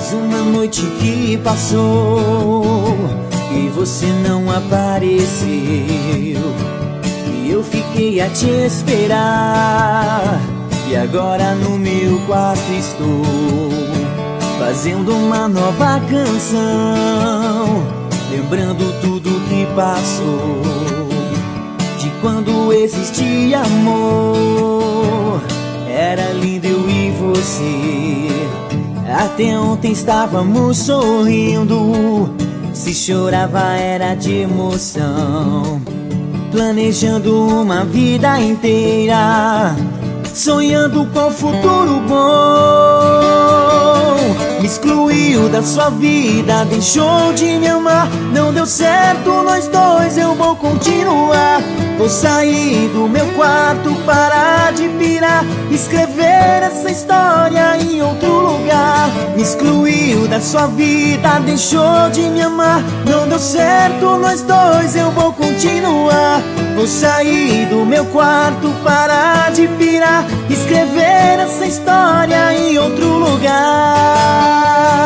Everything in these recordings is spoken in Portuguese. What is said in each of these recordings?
Mais uma noite que passou e você não apareceu, e eu fiquei a te esperar. E agora no meu quarto estou fazendo uma nova canção, lembrando tudo que passou, de quando existia amor. Era lindo eu e você, até ontem estávamos sorrindo. Se chorava era de emoção, planejando uma vida inteira, sonhando com um futuro bom. Me excluiu da sua vida, deixou de me amar. Não deu certo nós dois, eu vou continuar. Vou sair do meu quarto, parar de pirar, escrever essa história em outro lugar. Me excluiu da sua vida, deixou de me amar. Não deu certo nós dois, eu vou continuar. Vou sair do meu quarto, parar de pirar, escrever essa história em outro lugar.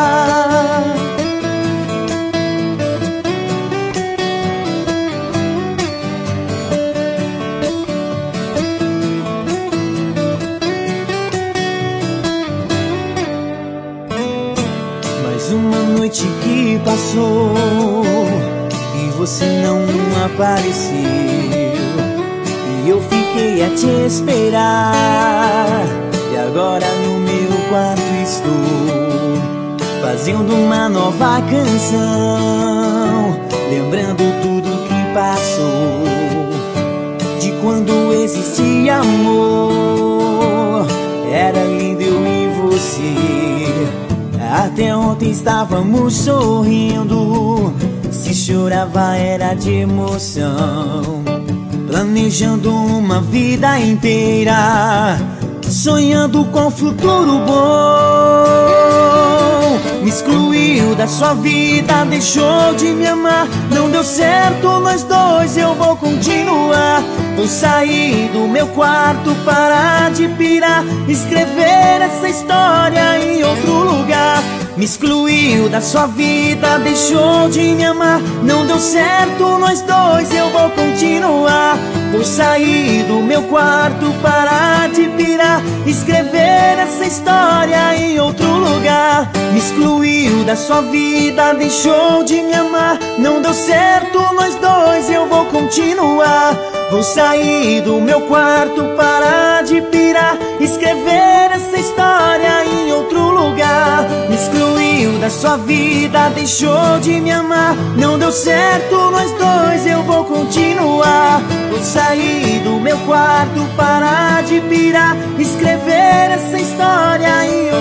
Mais uma noite que passou e você não apareceu, e eu fiquei a te esperar. E agora no meu quarto estou fazendo uma nova canção, lembrando tudo que passou, de quando existia amor. Era lindo eu e você, até ontem estávamos sorrindo. Se chorava era de emoção, planejando uma vida inteira, sonhando com um futuro bom. Me excluiu da sua vida, deixou de me amar. Não deu certo nós dois, eu vou continuar. Vou sair do meu quarto, parar de pirar, escrever essa história em outro lugar. Me excluiu da sua vida, deixou de me amar. Não deu certo nós dois, eu vou continuar. Vou sair do meu quarto, parar de pirar, escrever essa história em outro lugar. Me excluiu da sua vida, deixou de me amar. Não deu certo nós dois, eu vou continuar. Vou sair do meu quarto, parar de pirar, escrever essa história em outro lugar. Me excluiu da sua vida, deixou de me amar. Não deu certo nós dois, eu vou continuar. Vou sair do meu quarto, parar de pirar, escrever essa história em outro lugar.